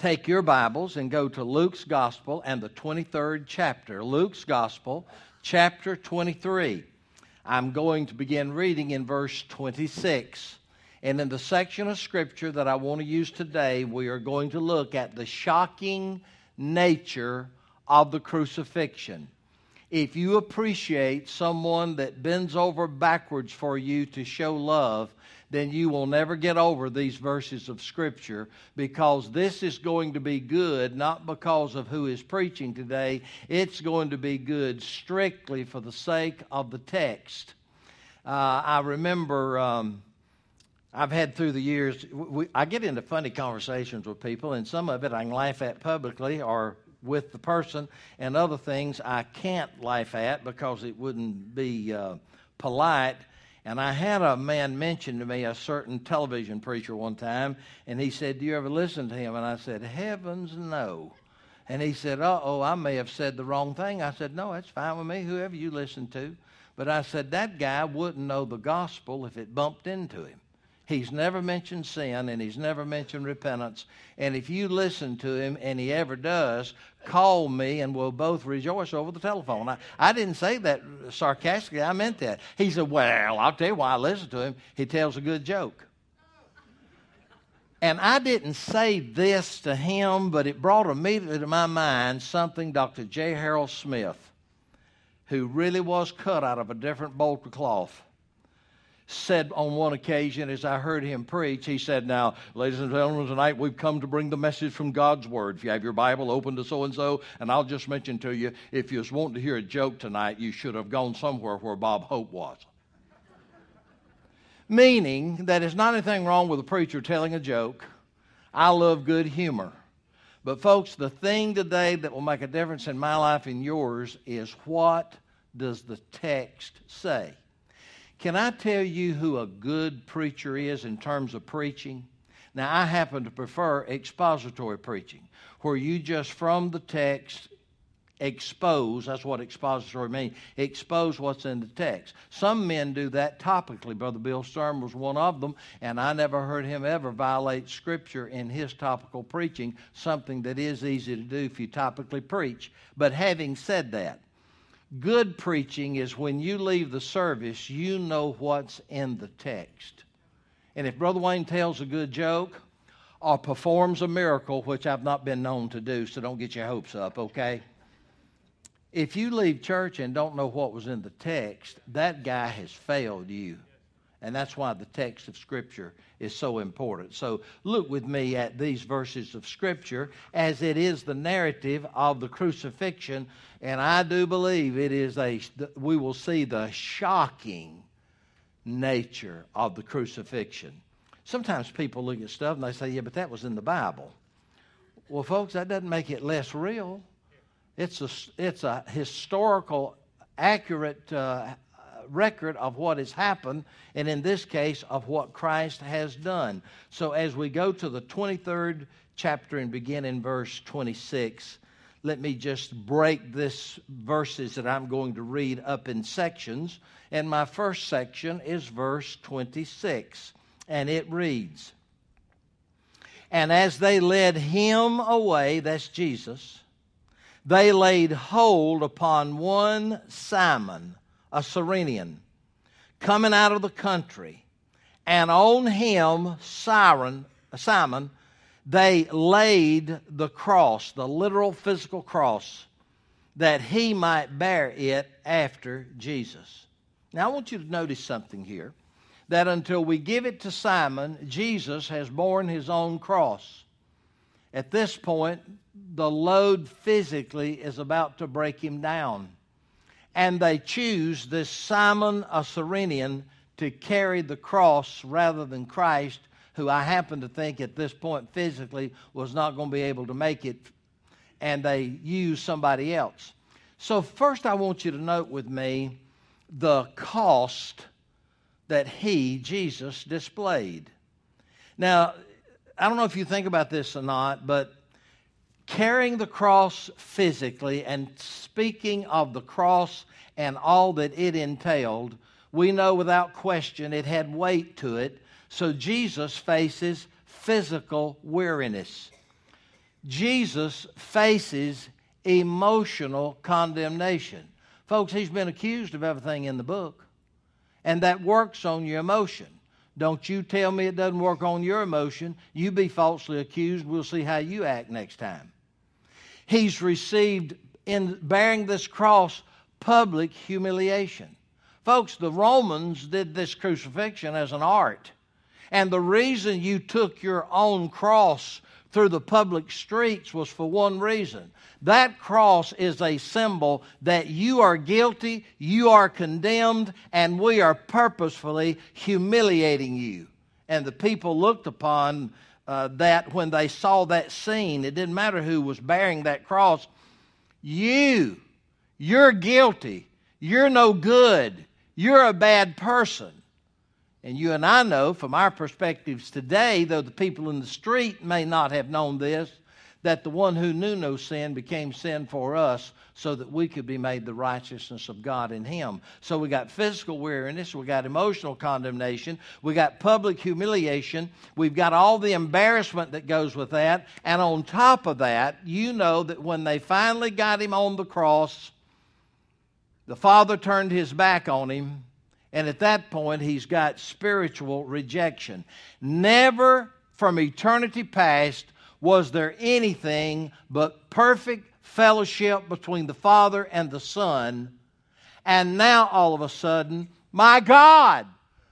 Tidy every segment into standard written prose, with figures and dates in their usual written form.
take your Bibles and go to Luke's Gospel and the 23rd chapter. Luke's Gospel, chapter 23. I'm going to begin reading in verse 26. And in the section of Scripture that I want to use today, we are going to look at the shocking nature of the crucifixion. If you appreciate someone that bends over backwards for you to show love, then you will never get over these verses of Scripture, because this is going to be good not because of who is preaching today. It's going to be good strictly for the sake of the text. I remember I've had through the years, I get into funny conversations with people, and some of it I can laugh at publicly or with the person, and other things I can't laugh at because it wouldn't be polite. And I had a man mention to me a certain television preacher one time, and he said, "Do you ever listen to him?" And I said, "Heavens, no." And he said, "Uh-oh, I may have said the wrong thing." I said, "No, that's fine with me, whoever you listen to." But I said, that guy wouldn't know the gospel if it bumped into him. He's never mentioned sin, and he's never mentioned repentance. And if you listen to him, and he ever does, call me, and we'll both rejoice over the telephone. I didn't say that sarcastically. I meant that. He said, "Well, I'll tell you why I listen to him. He tells a good joke." And I didn't say this to him, but it brought immediately to my mind something Dr. J. Harold Smith, who really was cut out of a different bolt of cloth, said on one occasion as I heard him preach. He said, "Now, ladies and gentlemen, tonight we've come to bring the message from God's Word. If you have your Bible, open to so-and-so, and I'll just mention to you, if you was wanting to hear a joke tonight, you should have gone somewhere where Bob Hope was." Meaning that there's not anything wrong with a preacher telling a joke. I love good humor. But folks, the thing today that will make a difference in my life and yours is, what does the text say? Can I tell you who a good preacher is in terms of preaching? Now, I happen to prefer expository preaching, where you just from the text expose. That's what expository means. Expose what's in the text. Some men do that topically. Brother Bill Sturm was one of them, and I never heard him ever violate Scripture in his topical preaching, something that is easy to do if you topically preach. But having said that, good preaching is when you leave the service, you know what's in the text. And if Brother Wayne tells a good joke or performs a miracle, which I've not been known to do, so don't get your hopes up, okay? If you leave church and don't know what was in the text, that guy has failed you. And that's why the text of Scripture is so important. So look with me at these verses of Scripture, as it is the narrative of the crucifixion. And I do believe we will see the shocking nature of the crucifixion. Sometimes people look at stuff and they say, "Yeah, but that was in the Bible." Well, folks, that doesn't make it less real. It's a historical, accurate record of what has happened, and in this case, of what Christ has done. So as we go to the 23rd chapter and begin in verse 26, let me just break this verses that I'm going to read up in sections. And my first section is verse 26, and it reads, "And as they led him away," that's Jesus, "they laid hold upon one Simon, a Cyrenian, coming out of the country, and on him, Simon, they laid the cross," the literal physical cross, "that he might bear it after Jesus." Now, I want you to notice something here, that until we give it to Simon, Jesus has borne his own cross. At this point, the load physically is about to break him down. And they choose this Simon, a Cyrenian, to carry the cross rather than Christ, who I happen to think at this point physically was not going to be able to make it. And they use somebody else. So first I want you to note with me the cost that Jesus, displayed. Now, I don't know if you think about this or not, but carrying the cross physically and speaking of the cross and all that it entailed, we know without question it had weight to it. So Jesus faces physical weariness. Jesus faces emotional condemnation. Folks, he's been accused of everything in the book, and that works on your emotion. Don't you tell me it doesn't work on your emotion. You be falsely accused. We'll see how you act next time. He's received, in bearing this cross, public humiliation. Folks, the Romans did this crucifixion as an art. And the reason you took your own cross through the public streets was for one reason. That cross is a symbol that you are guilty, you are condemned, and we are purposefully humiliating you. And the people looked upon that when they saw that scene. It didn't matter who was bearing that cross. You're guilty. You're no good. You're a bad person. And you and I know from our perspectives today, though the people in the street may not have known this, that the one who knew no sin became sin for us so that we could be made the righteousness of God in Him. So we got physical weariness, we got emotional condemnation, we got public humiliation, we've got all the embarrassment that goes with that, and on top of that, you know that when they finally got Him on the cross, the Father turned His back on Him, and at that point, He's got spiritual rejection. Never from eternity past was there anything but perfect fellowship between the Father and the Son. And now, all of a sudden, my God,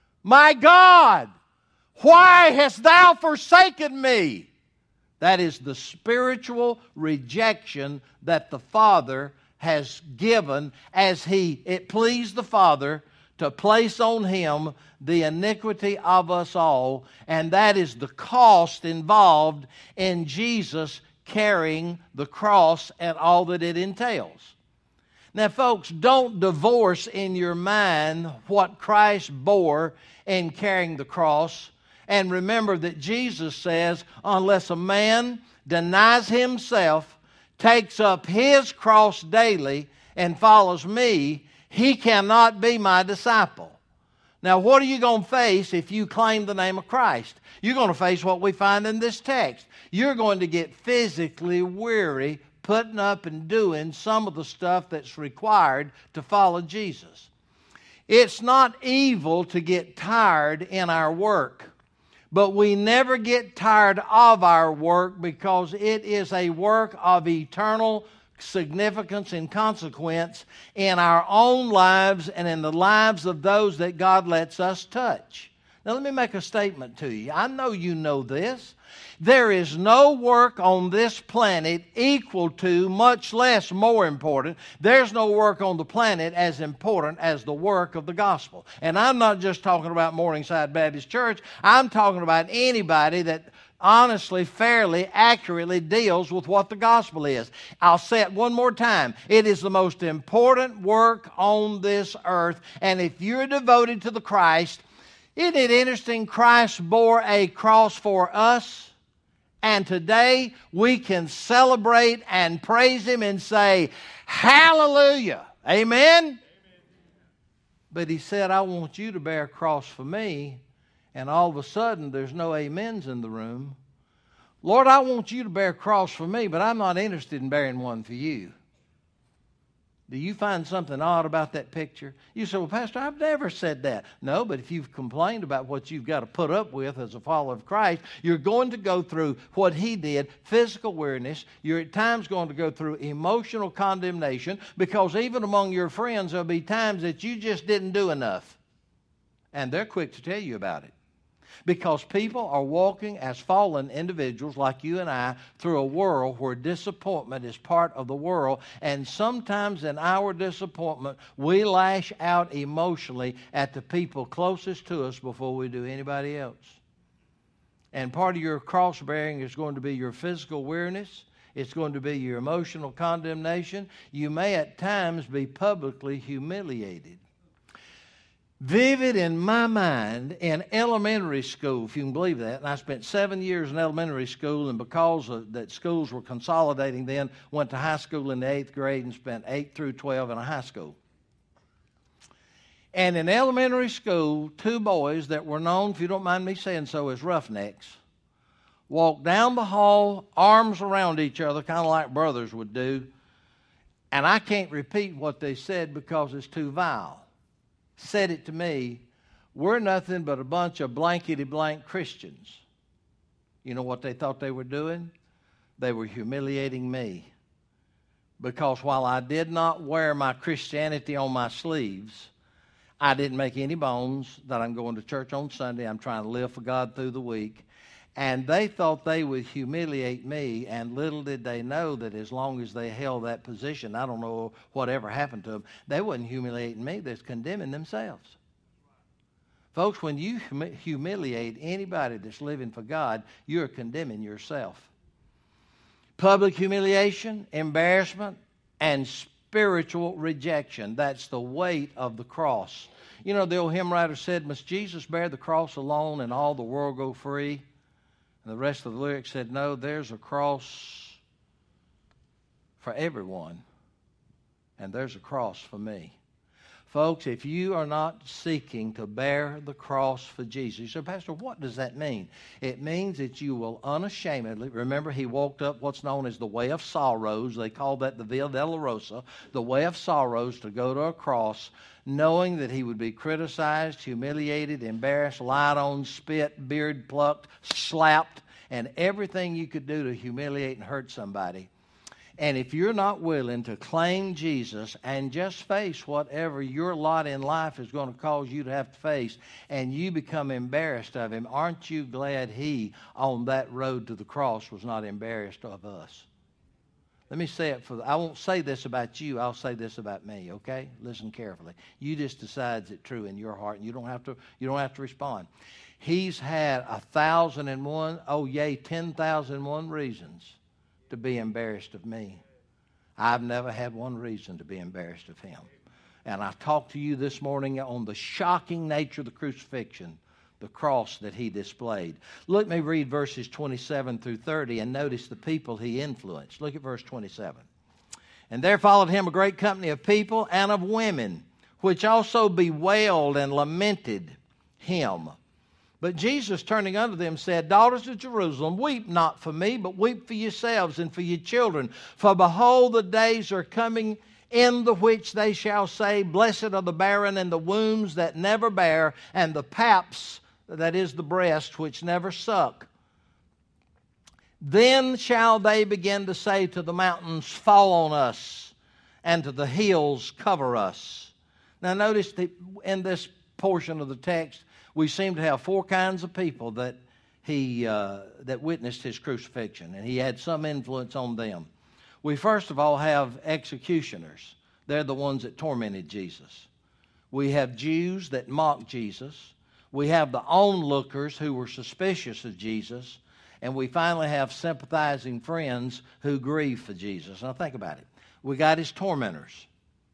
why hast Thou forsaken me? That is the spiritual rejection that the Father has given as it pleased the Father to place on Him the iniquity of us all, and that is the cost involved in Jesus carrying the cross and all that it entails. Now, folks, don't divorce in your mind what Christ bore in carrying the cross, and remember that Jesus says, unless a man denies himself, takes up his cross daily, and follows me, he cannot be my disciple. Now, what are you going to face if you claim the name of Christ? You're going to face what we find in this text. You're going to get physically weary putting up and doing some of the stuff that's required to follow Jesus. It's not evil to get tired in our work, but we never get tired of our work because it is a work of eternal significance and consequence in our own lives and in the lives of those that God lets us touch. Now let me make a statement to you. I know you know this. There is no work on this planet equal to, much less more important. There's no work on the planet as important as the work of the gospel. And I'm not just talking about Morningside Baptist Church. I'm talking about anybody that honestly, fairly, accurately deals with what the gospel is. I'll say it one more time. It is the most important work on this earth. And if you're devoted to the Christ, isn't it interesting? Christ bore a cross for us. And today we can celebrate and praise Him and say, hallelujah. Amen? Amen. But He said, I want you to bear a cross for me. And all of a sudden, there's no amens in the room. Lord, I want you to bear a cross for me, but I'm not interested in bearing one for you. Do you find something odd about that picture? You say, well, Pastor, I've never said that. No, but if you've complained about what you've got to put up with as a follower of Christ, you're going to go through what He did, physical weariness. You're at times going to go through emotional condemnation because even among your friends, there'll be times that you just didn't do enough. And they're quick to tell you about it. Because people are walking as fallen individuals like you and I through a world where disappointment is part of the world. And sometimes in our disappointment, we lash out emotionally at the people closest to us before we do anybody else. And part of your cross bearing is going to be your physical weariness. It's going to be your emotional condemnation. You may at times be publicly humiliated. Vivid in my mind in elementary school, if you can believe that. And I spent 7 years in elementary school, and because that schools were consolidating then, went to high school in the 8th grade and spent 8 through 12 in a high school. And in elementary school, two boys that were known, if you don't mind me saying so, as roughnecks, walked down the hall, arms around each other, kind of like brothers would do. And I can't repeat what they said because it's too vile. Said it to me, we're nothing but a bunch of blankety-blank Christians. You know what they thought they were doing? They were humiliating me. Because while I did not wear my Christianity on my sleeves, I didn't make any bones that I'm going to church on Sunday. I'm trying to live for God through the week. And they thought they would humiliate me, and little did they know that as long as they held that position, I don't know whatever happened to them, they wasn't humiliating me, they're condemning themselves. Folks, when you humiliate anybody that's living for God, you're condemning yourself. Public humiliation, embarrassment, and spiritual rejection. That's the weight of the cross. You know, the old hymn writer said, must Jesus bear the cross alone and all the world go free? And the rest of the lyrics said, no, there's a cross for everyone, and there's a cross for me. Folks, if you are not seeking to bear the cross for Jesus, you say, Pastor, what does that mean? It means that you will unashamedly, remember he walked up what's known as the way of sorrows. They call that the Via Dolorosa, the way of sorrows, to go to a cross, knowing that he would be criticized, humiliated, embarrassed, lied on, spit, beard plucked, slapped, and everything you could do to humiliate and hurt somebody. And if you're not willing to claim Jesus and just face whatever your lot in life is going to cause you to have to face, and you become embarrassed of him, aren't you glad he, on that road to the cross, was not embarrassed of us? Let me say it I won't say this about you, I'll say this about me, okay? Listen carefully. You just decide it's true in your heart, and you don't have to respond. He's had 1,001, 10,001 reasons to be embarrassed of me. I've never had one reason to be embarrassed of him. And I talked to you this morning on the shocking nature of the crucifixion, the cross that he displayed. Let me read verses 27 through 30 and notice the people he influenced. Look at verse 27. And there followed him a great company of people and of women, which also bewailed and lamented him. But Jesus, turning unto them, said, Daughters of Jerusalem, weep not for me, but weep for yourselves and for your children. For behold, the days are coming in the which they shall say, Blessed are the barren and the wombs that never bear, and the paps, that is the breast, which never suck. Then shall they begin to say to the mountains, Fall on us, and to the hills, cover us. Now notice that in this portion of the text, we seem to have four kinds of people that witnessed his crucifixion, and he had some influence on them. We first of all have executioners. They're the ones that tormented Jesus. We have Jews that mocked Jesus. We have the onlookers who were suspicious of Jesus. And we finally have sympathizing friends who grieve for Jesus. Now think about it. We got his tormentors,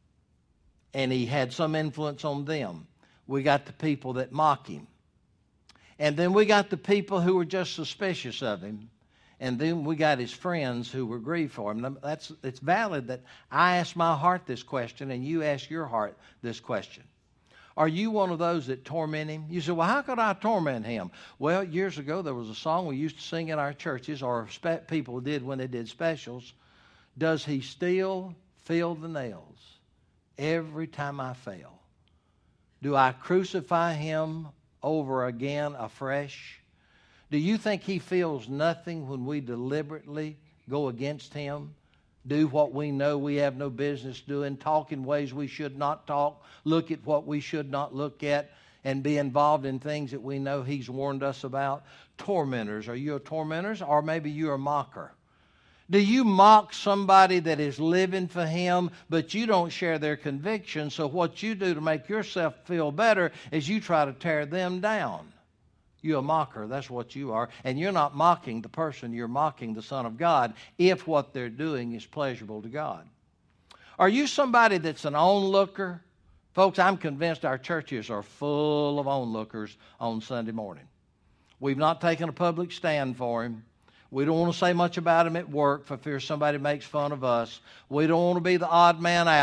and he had some influence on them. We got the people that mock him. And then we got the people who were just suspicious of him. And then we got his friends who were grieved for him. It's valid that I ask my heart this question and you ask your heart this question. Are you one of those that torment him? You say, well, how could I torment him? Well, years ago there was a song we used to sing in our churches, or people did when they did specials. Does he still feel the nails every time I fail? Do I crucify him over again afresh? Do you think he feels nothing when we deliberately go against him? Do what we know we have no business doing, talk in ways we should not talk, look at what we should not look at, and be involved in things that we know he's warned us about? Tormentors. Are you a tormentor, or maybe you're a mocker? Do you mock somebody that is living for him, but you don't share their conviction, so what you do to make yourself feel better is you try to tear them down? You're a mocker. That's what you are. And you're not mocking the person. You're mocking the Son of God if what they're doing is pleasurable to God. Are you somebody that's an onlooker? Folks, I'm convinced our churches are full of onlookers on Sunday morning. We've not taken a public stand for him. We don't want to say much about him at work for fear somebody makes fun of us. We don't want to be the odd man out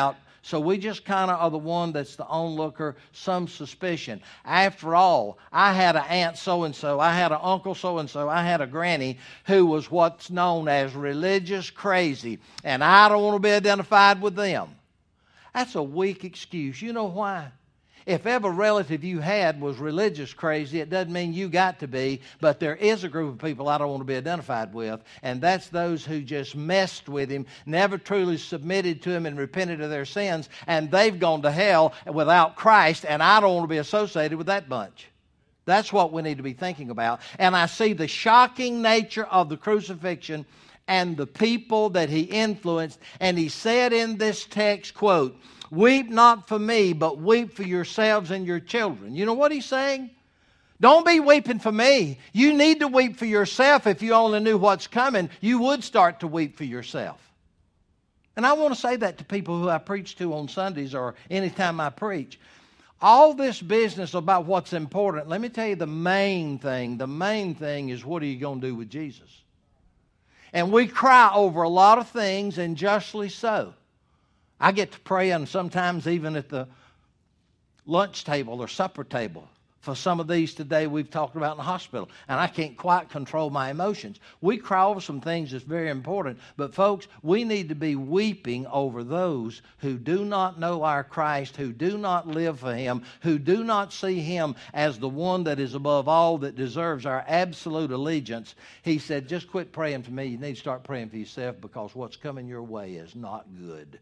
So we just kind of are the one that's the onlooker, some suspicion. After all, I had an aunt so-and-so, I had an uncle so-and-so, I had a granny who was what's known as religious crazy, and I don't want to be identified with them. That's a weak excuse. You know why? If every relative you had was religious crazy, it doesn't mean you got to be, but there is a group of people I don't want to be identified with, and that's those who just messed with him, never truly submitted to him and repented of their sins, and they've gone to hell without Christ, and I don't want to be associated with that bunch. That's what we need to be thinking about. And I see the shocking nature of the crucifixion and the people that he influenced, and he said in this text, quote, "Weep not for me, but weep for yourselves and your children." You know what he's saying? Don't be weeping for me. You need to weep for yourself. If you only knew what's coming, you would start to weep for yourself. And I want to say that to people who I preach to on Sundays or anytime I preach. All this business about what's important, let me tell you the main thing. The main thing is, what are you going to do with Jesus? And we cry over a lot of things, and justly so. I get to praying sometimes even at the lunch table or supper table for some of these today we've talked about in the hospital, and I can't quite control my emotions. We cry over some things that's very important, but folks, we need to be weeping over those who do not know our Christ, who do not live for Him, who do not see Him as the one that is above all, that deserves our absolute allegiance. He said, just quit praying for me. You need to start praying for yourself, because what's coming your way is not good.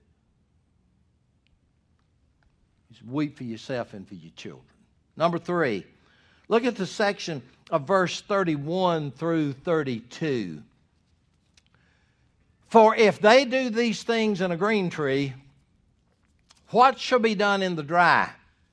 Weep for yourself and for your children. Number 3, look at the section of verse 31 through 32. For if they do these things in a green tree, what shall be done in the dry?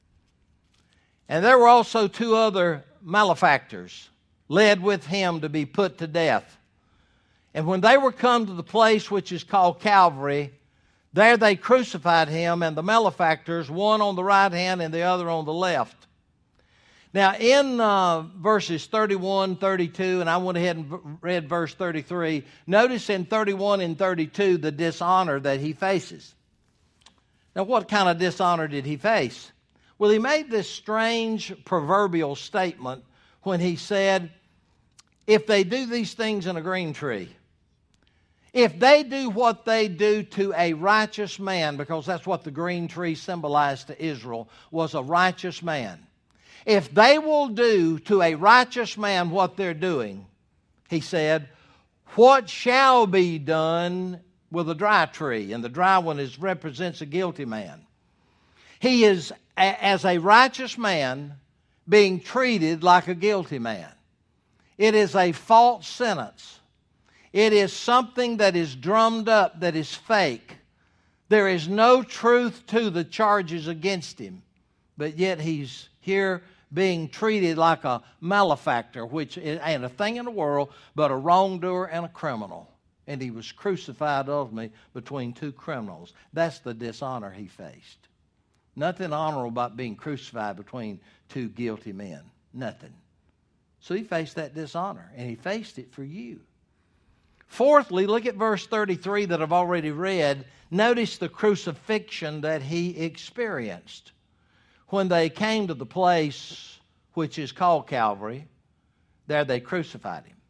And there were also 2 other malefactors led with him to be put to death. And when they were come to the place which is called Calvary, there they crucified him and the malefactors, one on the right hand and the other on the left. Now, in verses 31, 32, and I went ahead and read verse 33, notice in 31 and 32 the dishonor that he faces. Now, what kind of dishonor did he face? Well, he made this strange proverbial statement when he said, if they do these things in a green tree, if they do what they do to a righteous man, because that's what the green tree symbolized to Israel, was a righteous man. If they will do to a righteous man what they're doing, he said, what shall be done with a dry tree? And the dry one represents a guilty man. He is, as a righteous man, being treated like a guilty man. It is a false sentence. It is something that is drummed up, that is fake. There is no truth to the charges against him, but yet he's here being treated like a malefactor, which ain't a thing in the world but a wrongdoer and a criminal. And he was crucified ultimately between 2 criminals. That's the dishonor he faced. Nothing honorable about being crucified between 2 guilty men. Nothing. So he faced that dishonor, and he faced it for you. Fourthly, look at verse 33 that I've already read. Notice the crucifixion that he experienced. When they came to the place which is called Calvary, there they crucified him.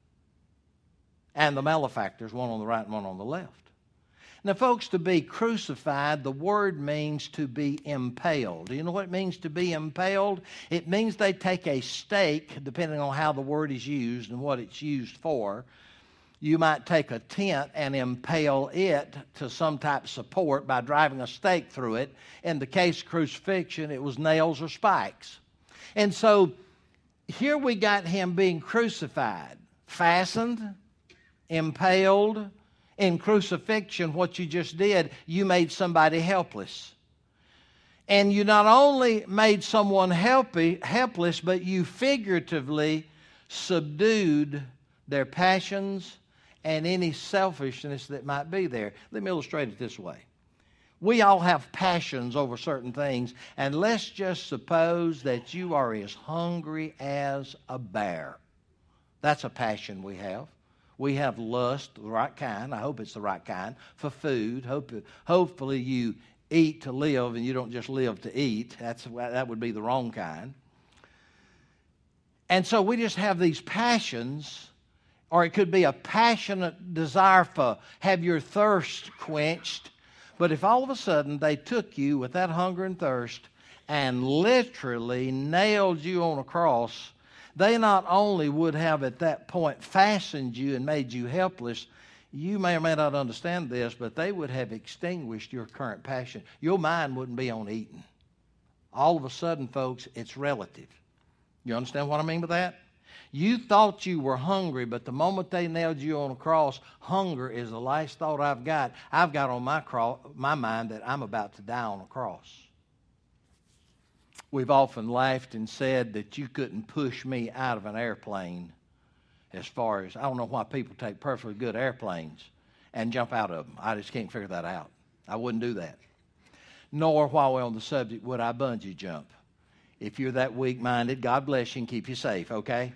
And the malefactors, one on the right and one on the left. Now, folks, to be crucified, the word means to be impaled. Do you know what it means to be impaled? It means they take a stake, depending on how the word is used and what it's used for. You might take a tent and impale it to some type of support by driving a stake through it. In the case of crucifixion, it was nails or spikes. And so here we got him being crucified, fastened, impaled. In crucifixion, what you just did, you made somebody helpless. And you not only made someone helpless, but you figuratively subdued their passions and any selfishness that might be there. Let me illustrate it this way. We all have passions over certain things, and let's just suppose that you are as hungry as a bear. That's a passion we have. We have lust, the right kind, I hope it's the right kind, for food. Hopefully you eat to live and you don't just live to eat. That would be the wrong kind. And so we just have these passions, or it could be a passionate desire for have your thirst quenched. But if all of a sudden they took you with that hunger and thirst and literally nailed you on a cross, they not only would have at that point fastened you and made you helpless, you may or may not understand this, but they would have extinguished your current passion. Your mind wouldn't be on eating. All of a sudden, folks, it's relative. You understand what I mean by that? You thought you were hungry, but the moment they nailed you on a cross, hunger is the last thought I've got. I've got on my mind that I'm about to die on a cross. We've often laughed and said that you couldn't push me out of an airplane as far as, I don't know why people take perfectly good airplanes and jump out of them. I just can't figure that out. I wouldn't do that. Nor, while we're on the subject, would I bungee jump. If you're that weak-minded, God bless you and keep you safe, okay?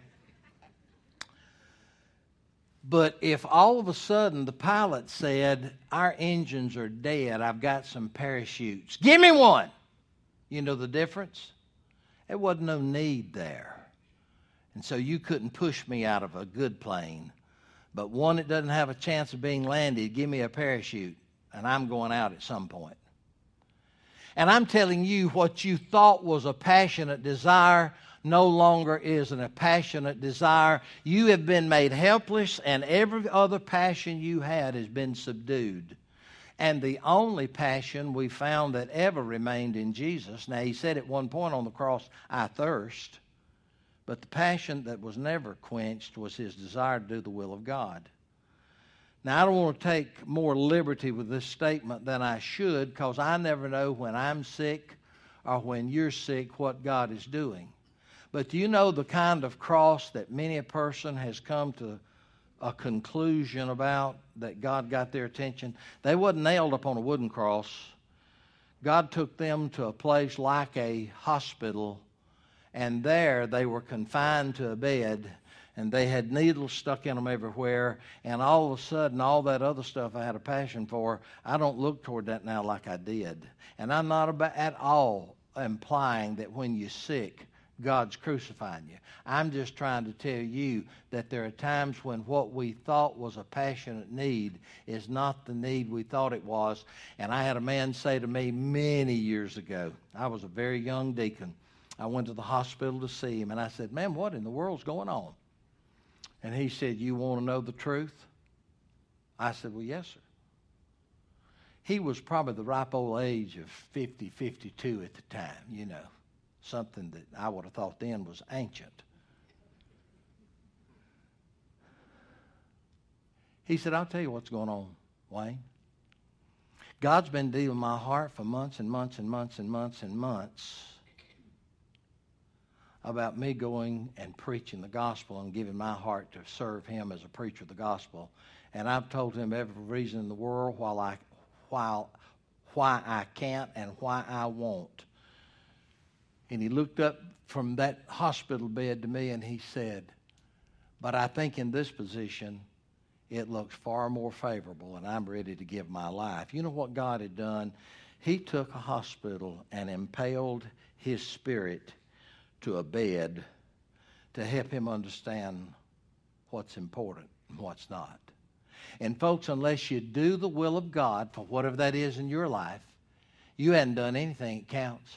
But if all of a sudden the pilot said, our engines are dead, I've got some parachutes, give me one. You know the difference? There wasn't no need there. And so you couldn't push me out of a good plane. But one that doesn't have a chance of being landed, give me a parachute, and I'm going out at some point. And I'm telling you, what you thought was a passionate desire no longer is a passionate desire. You have been made helpless, and every other passion you had has been subdued. And the only passion we found that ever remained in Jesus, now he said at one point on the cross, I thirst. But the passion that was never quenched was his desire to do the will of God. Now, I don't want to take more liberty with this statement than I should, because I never know when I'm sick or when you're sick what God is doing. But do you know the kind of cross that many a person has come to a conclusion about, that God got their attention? They wasn't nailed up on a wooden cross. God took them to a place like a hospital, and there they were confined to a bed, and they had needles stuck in them everywhere, and all of a sudden, all that other stuff I had a passion for, I don't look toward that now like I did. And I'm not at all implying that when you're sick, God's crucifying you. I'm just trying to tell you that there are times when what we thought was a passionate need is not the need we thought it was. And I had a man say to me many years ago, I was a very young deacon. I went to the hospital to see him, and I said, man, what in the world's going on? And he said, you want to know the truth? I said, well, yes, sir. He was probably the ripe old age of 50, 52 at the time, you know, something that I would have thought then was ancient. He said, I'll tell you what's going on, Wayne. God's been dealing with my heart for months and months and months and months and months about me going and preaching the gospel and giving my heart to serve him as a preacher of the gospel. And I've told him every reason in the world why I can't and why I won't. And he looked up from that hospital bed to me and he said, but I think in this position it looks far more favorable, and I'm ready to give my life. You know what God had done? He took a hospital and impaled his spirit to a bed to help him understand what's important and what's not. And folks, unless you do the will of God for whatever that is in your life, you hadn't done anything that counts.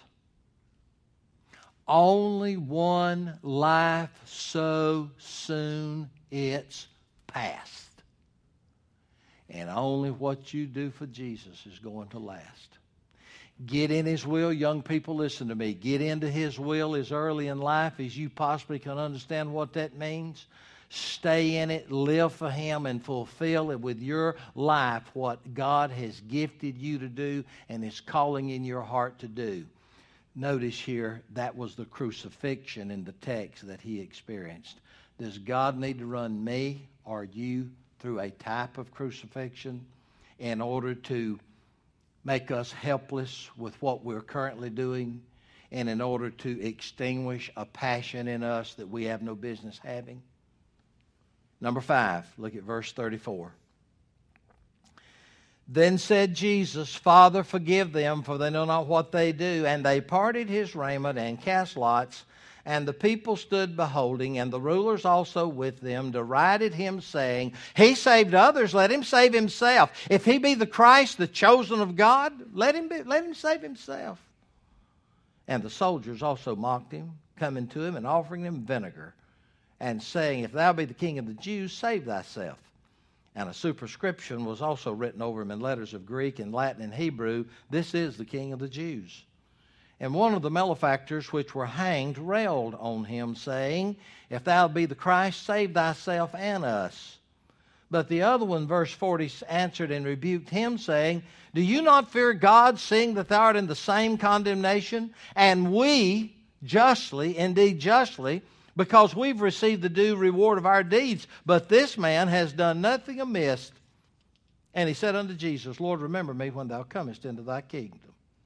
Only one life so soon it's past. And only what you do for Jesus is going to last. Get in his will. Young people, listen to me. Get into his will as early in life as you possibly can understand what that means. Stay in it, live for him, and fulfill it with your life what God has gifted you to do and is calling in your heart to do. Notice here, that was the crucifixion in the text that he experienced. Does God need to run me or you through a type of crucifixion in order to make us helpless with what we're currently doing, and in order to extinguish a passion in us that we have no business having? Number 5, look at verse 34. Then said Jesus, Father, forgive them, for they know not what they do. And they parted his raiment and cast lots. And the people stood beholding, and the rulers also with them derided him, saying, He saved others, let him save himself. If he be the Christ, the chosen of God, let him save himself. And the soldiers also mocked him, coming to him and offering him vinegar, and saying, If thou be the King of the Jews, save thyself. And a superscription was also written over him in letters of Greek and Latin and Hebrew, This is the King of the Jews. And one of the malefactors which were hanged railed on him, saying, If thou be the Christ, save thyself and us. But the other one, verse 40, answered and rebuked him, saying, Do you not fear God, seeing that thou art in the same condemnation? And we justly, indeed justly, because we've received the due reward of our deeds. But this man has done nothing amiss. And he said unto Jesus, Lord, remember me when thou comest into thy kingdom.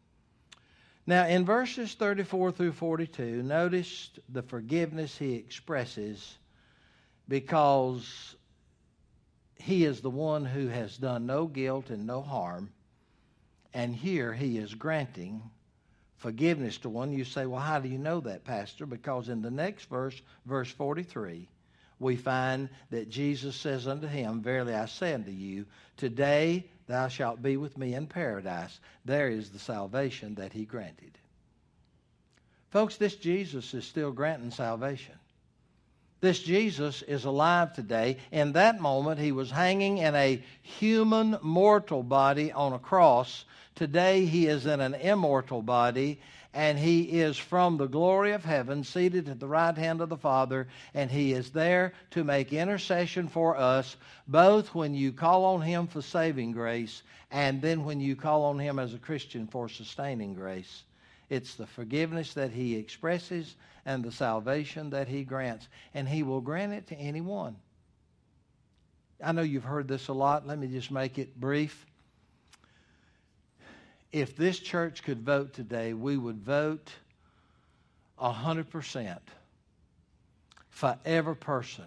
Now, in verses 34 through 42, notice the forgiveness he expresses, because he is the one who has done no guilt and no harm. And here he is granting forgiveness to one. You say, well, how do you know that, Pastor? Because in the next verse, verse 43, we find that Jesus says unto him, Verily I say unto you, today thou shalt be with me in paradise. There is the salvation that he granted. Folks, this Jesus is still granting salvation. This Jesus is alive today. In that moment, he was hanging in a human, mortal body on a cross. Today, he is in an immortal body, and he is from the glory of heaven, seated at the right hand of the Father, and he is there to make intercession for us, both when you call on him for saving grace, and then when you call on him as a Christian for sustaining grace. It's the forgiveness that he expresses and the salvation that he grants, and he will grant it to anyone. I know you've heard this a lot. Let me just make it brief. If this church could vote today, we would vote 100% for every person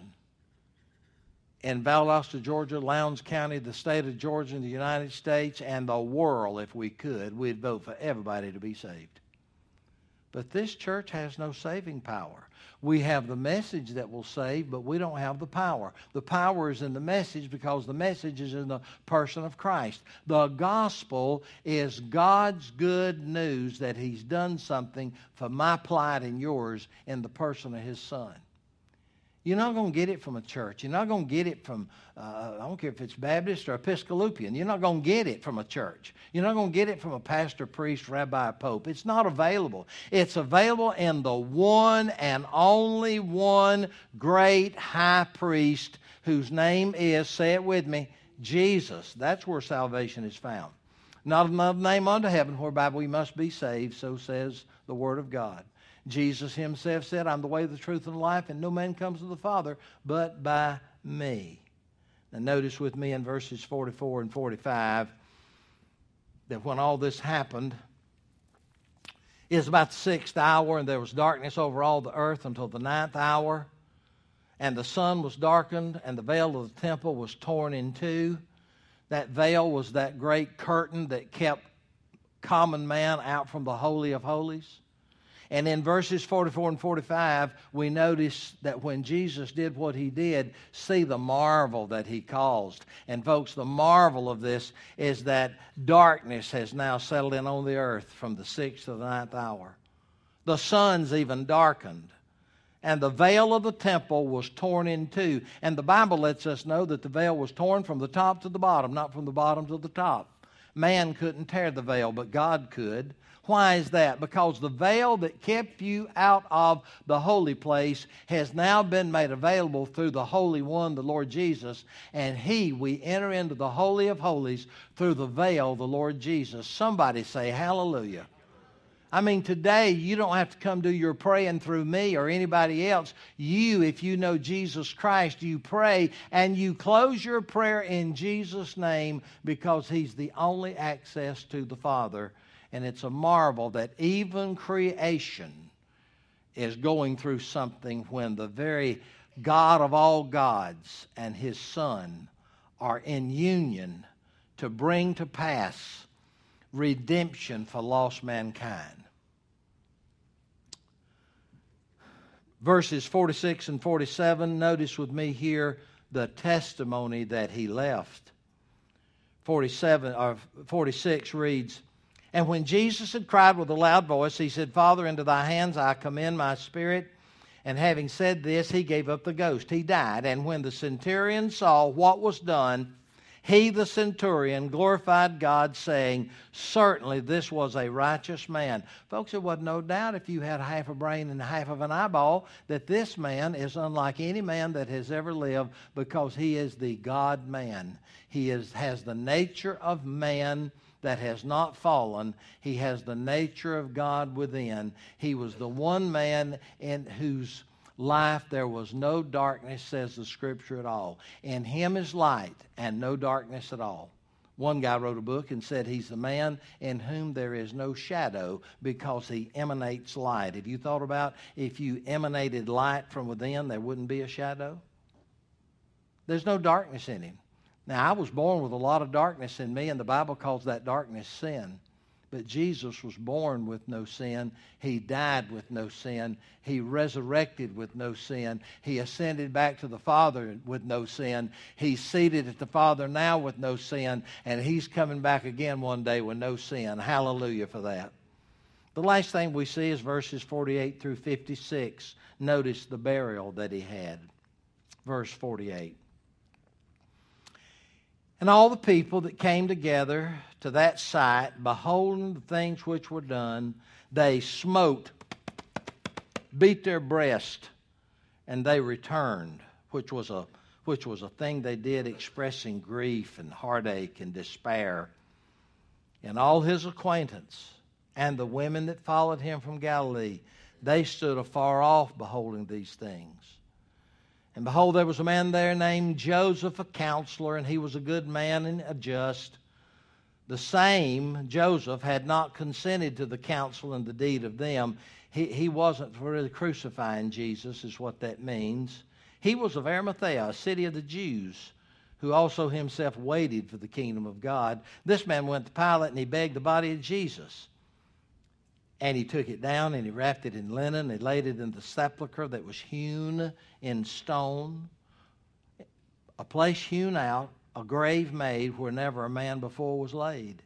in Valdosta, Georgia, Lowndes County, the state of Georgia, and the United States, and the world, if we could. We'd vote for everybody to be saved. But this church has no saving power. We have the message that will save, but we don't have the power. The power is in the message, because the message is in the person of Christ. The gospel is God's good news that he's done something for my plight and yours in the person of his Son. You're not going to get it from a church. You're not going to get it from, I don't care if it's Baptist or Episcopalian. You're not going to get it from a church. You're not going to get it from a pastor, priest, rabbi, pope. It's not available. It's available in the one and only one great high priest, whose name is, say it with me, Jesus. That's where salvation is found. Not another name under heaven whereby we must be saved, so says the Word of God. Jesus himself said, I'm the way, the truth, and the life, and no man comes to the Father but by me. Now notice with me in verses 44 and 45 that when all this happened, it was about the 6th hour, and there was darkness over all the earth until the 9th hour. And the sun was darkened, and the veil of the temple was torn in two. That veil was that great curtain that kept common man out from the Holy of Holies. And in verses 44 and 45, we notice that when Jesus did what he did, see the marvel that he caused. And folks, the marvel of this is that darkness has now settled in on the earth from the 6th to the 9th hour. The sun's even darkened. And the veil of the temple was torn in two. And the Bible lets us know that the veil was torn from the top to the bottom, not from the bottom to the top. Man couldn't tear the veil, but God could. Why is that? Because the veil that kept you out of the holy place has now been made available through the Holy One, the Lord Jesus. And we enter into the Holy of Holies through the veil, the Lord Jesus. Somebody say hallelujah. I mean, today you don't have to come do your praying through me or anybody else. You, if you know Jesus Christ, you pray and you close your prayer in Jesus' name, because he's the only access to the Father. And it's a marvel that even creation is going through something when the very God of all gods and his Son are in union to bring to pass redemption for lost mankind. Verses 46 and 47, notice with me here the testimony that he left. 46 reads, "And when Jesus had cried with a loud voice, he said, Father, into thy hands I commend my spirit. And having said this, he gave up the ghost." He died. And when the centurion saw what was done, he, the centurion, glorified God, saying, "Certainly this was a righteous man." Folks, there was no doubt, if you had half a brain and half of an eyeball, that this man is unlike any man that has ever lived, because he is the God-man. He has the nature of man that has not fallen. He has the nature of God within. He was the one man in whose life there was no darkness, says the Scripture, at all. In him is light and no darkness at all. One guy wrote a book and said he's the man in whom there is no shadow, because he emanates light. Have you thought about if you emanated light from within, there wouldn't be a shadow? There's no darkness in him. Now, I was born with a lot of darkness in me, and the Bible calls that darkness sin. But Jesus was born with no sin. He died with no sin. He resurrected with no sin. He ascended back to the Father with no sin. He's seated at the Father now with no sin. And he's coming back again one day with no sin. Hallelujah for that. The last thing we see is verses 48 through 56. Notice the burial that he had. Verse 48. "And all the people that came together to that sight, beholding the things which were done, they smote," beat their breast, "and they returned," which was a thing they did expressing grief and heartache and despair. "And all his acquaintance and the women that followed him from Galilee, they stood afar off beholding these things. And behold, there was a man there named Joseph, a counselor, and he was a good man and a just. The same Joseph had not consented to the counsel and the deed of them." He wasn't really crucifying Jesus, is what that means. "He was of Arimathea, a city of the Jews, who also himself waited for the kingdom of God. This man went to Pilate, and he begged the body of Jesus. And he took it down, and he wrapped it in linen, and laid it in the sepulchre that was hewn in stone, a place hewn out, a grave made where never a man before was laid.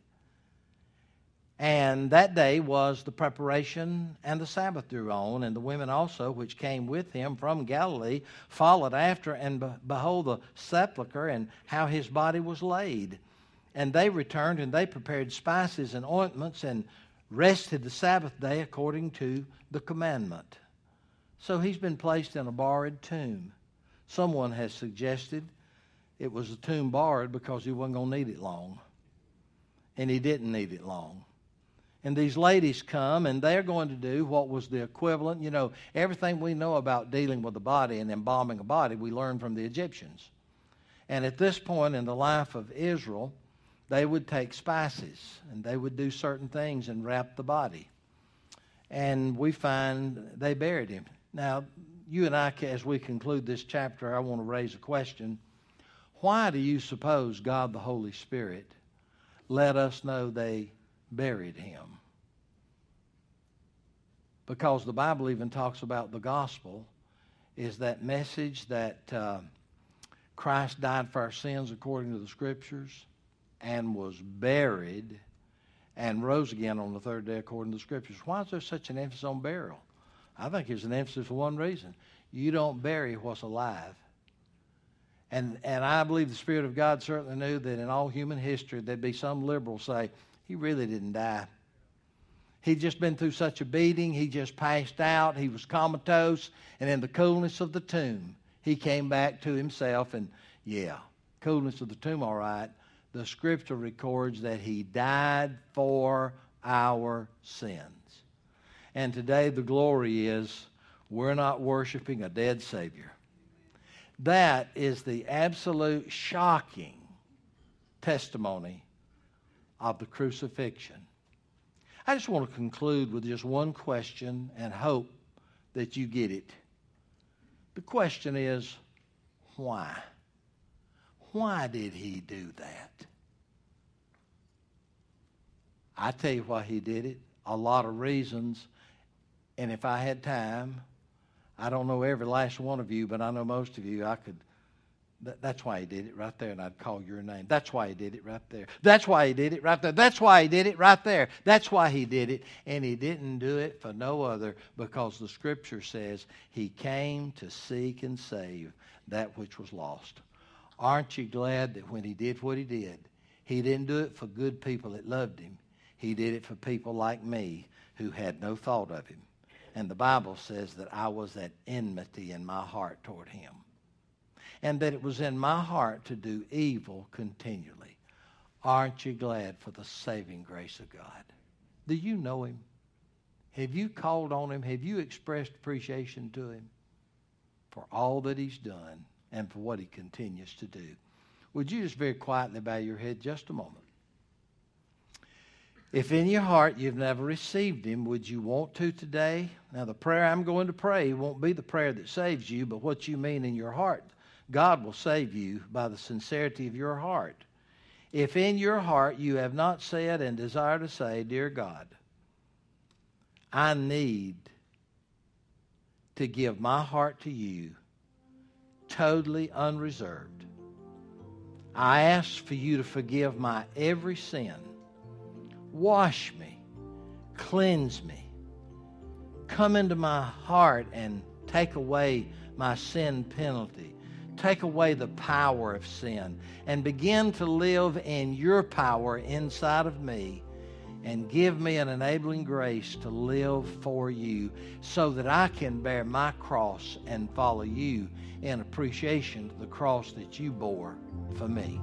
And that day was the preparation, and the Sabbath drew on, and the women also which came with him from Galilee followed after, and behold the sepulchre, and how his body was laid. And they returned, and they prepared spices and ointments, and rested the Sabbath day according to the commandment." So he's been placed in a borrowed tomb. Someone has suggested it was a tomb borrowed because he wasn't going to need it long. And he didn't need it long. And these ladies come, and they're going to do what was the equivalent. You know, everything we know about dealing with the body and embalming a body, we learned from the Egyptians. And at this point in the life of Israel, they would take spices, and they would do certain things and wrap the body. And we find they buried him. Now, you and I, as we conclude this chapter, I want to raise a question. Why do you suppose God the Holy Spirit let us know they buried him? Because the Bible even talks about the gospel is that message that Christ died for our sins according to the Scriptures, and was buried, and rose again on the third day according to the Scriptures. Why is there such an emphasis on burial? I think there's an emphasis for one reason. You don't bury what's alive. And I believe the Spirit of God certainly knew that in all human history there'd be some liberals say, he really didn't die. He'd just been through such a beating, he just passed out, he was comatose, and in the coolness of the tomb, he came back to himself, and coolness of the tomb, all right. The Scripture records that he died for our sins. And today the glory is we're not worshiping a dead Savior. That is the absolute shocking testimony of the crucifixion. I just want to conclude with just one question and hope that you get it. The question is, why? Why did he do that? I tell you why he did it. A lot of reasons. And if I had time, I don't know every last one of you, but I know most of you, I could. That's why he did it right there, and I'd call your name. That's why he did it right there. That's why he did it right there. That's why he did it right there. That's why he did it. And he didn't do it for no other, because the Scripture says he came to seek and save that which was lost. Aren't you glad that when he did what he didn't do it for good people that loved him. He did it for people like me who had no thought of him. And the Bible says that I was at enmity in my heart toward him. And that it was in my heart to do evil continually. Aren't you glad for the saving grace of God? Do you know him? Have you called on him? Have you expressed appreciation to him for all that he's done and for what he continues to do? Would you just very quietly bow your head just a moment? If in your heart you've never received him, would you want to today? Now, the prayer I'm going to pray won't be the prayer that saves you, but what you mean in your heart. God will save you by the sincerity of your heart. If in your heart you have not said and desire to say, Dear God, I need to give my heart to you totally unreserved. I ask for you to forgive my every sin. Wash me, cleanse me, come into my heart and take away my sin penalty. Take away the power of sin and begin to live in your power inside of me, and give me an enabling grace to live for you so that I can bear my cross and follow you in appreciation to the cross that you bore for me.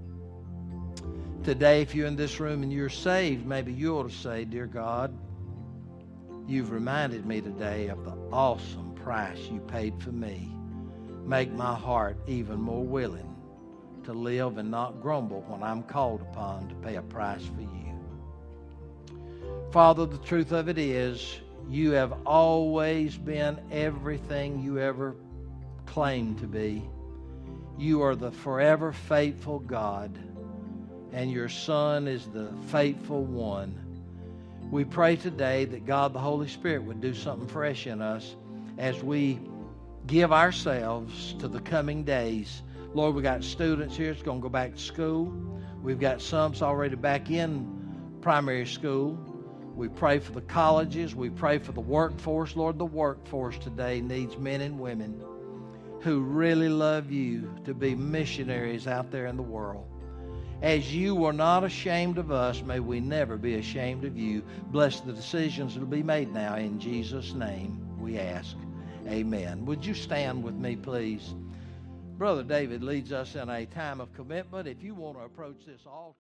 Today, if you're in this room and you're saved, maybe you ought to say, Dear God, you've reminded me today of the awesome price you paid for me. Make my heart even more willing to live and not grumble when I'm called upon to pay a price for you. Father, the truth of it is, you have always been everything you ever claimed to be. You are the forever faithful God, and your Son is the faithful one. We pray today that God the Holy Spirit would do something fresh in us as we give ourselves to the coming days. Lord, we got students here that's going to go back to school. We've got some that's already back in primary school. We pray for the colleges. We pray for the workforce. Lord, the workforce today needs men and women who really love you to be missionaries out there in the world. As you were not ashamed of us, may we never be ashamed of you. Bless the decisions that will be made now. In Jesus' name we ask. Amen. Would you stand with me, please? Brother David leads us in a time of commitment. If you want to approach this altar.